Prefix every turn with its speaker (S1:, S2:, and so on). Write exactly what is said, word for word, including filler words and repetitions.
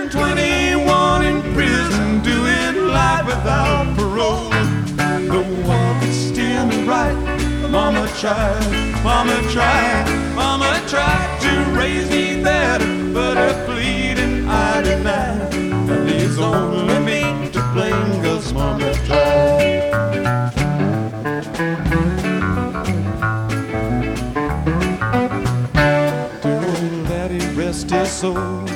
S1: twenty-one in prison, doing life without parole. The one could steer me right. Mama tried, mama tried, mama tried to raise me better, but her pleading I denied. And it's only me to blame, 'cause mama tried. Dear old daddy, rest his soul,